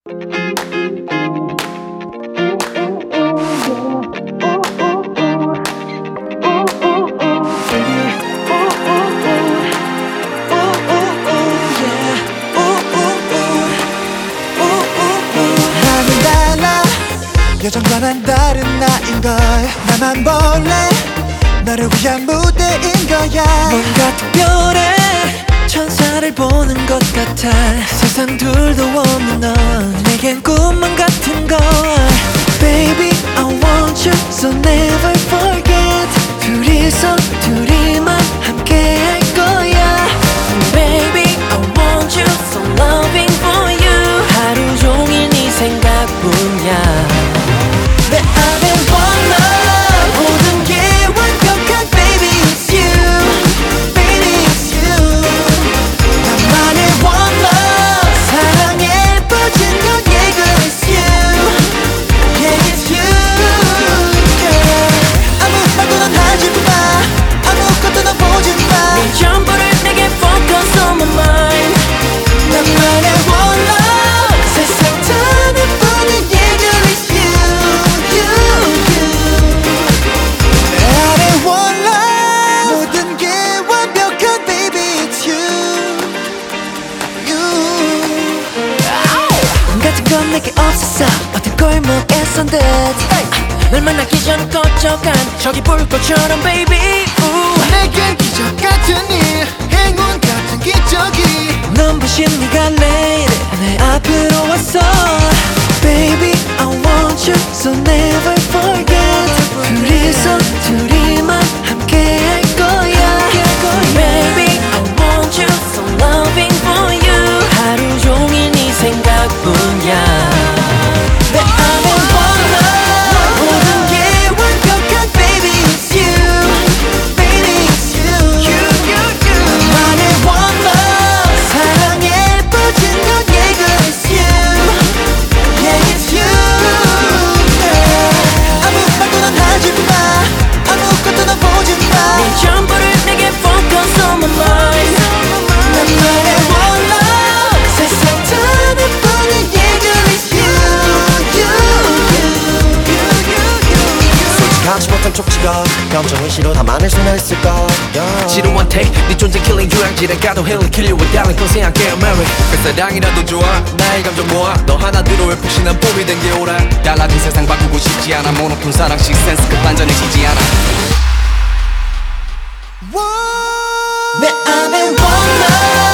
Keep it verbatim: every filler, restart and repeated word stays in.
예전과는 다른 나인걸 나만 볼래 너를 위한 무대인 거야. 뭔가 특별해 천사를 보는 것 같아. 세상 둘도 없는 넌 내겐 꿈만 같은 걸. Baby I want you so never forget. 둘이서 둘이만 함께 할 거야. Baby I want you so loving for you. 하루 종일 네 생각뿐이야. 내 안에 one love 모든 게 완벽한 baby it's you. Baby it's you. 나만의 one love 사랑에 빠진 건 yeah girl it's you. Yeah it's you girl. 아무 말도 넌 하지 마. 아무것도 넌 보지 마. 네 전부를 내게 focus on my mind. 나만의 one love 세상 다 내보는 yeah girl it's you. 모든 게 완벽한 baby it's you. You 꿈 같은 건 내게 없었어. 어떤 골목에선 듯 널 만나기 전 꺼져간 저기 불꽃처럼 baby. 내겐 기적 같은 일 행운 같은 기적이 눈부신 네가 lady 내 앞으로 왔어. Baby I want you so never forget. 둘이서 둘이만 함께 할 거야. Baby I want you so loving for you. 하루 종일 네 생각뿐이야. 내 안에 one love 모든 게 완벽한 baby it's you. Baby it's you. 나만의 one love 사랑에 빠진 건 yeah girl it's you. Yeah it's you girl. 아무 말도 넌 하지 마. 아무것도 넌 보지 마. 네 전부를 내게 focus on my mind. 나만의 one love 세상 다 내보는 yeah girl it's you. You 솔직하지 못한 촉지가 감정을 실어 담아낼 수나 있을까. 지루한 take 네 존재 killing 유황지를 가도 힐을 kill you with darling 또 생각해 Mary. 뱃사랑이라도 좋아 나의 감정 모아 너 하나들어 왜 푹신한 봄이 된 게 오라. 달라진 세상 바꾸고 싶지 않아. 모노톤 사랑식 센스 끝반전에 지지 않아. 내 안에 one love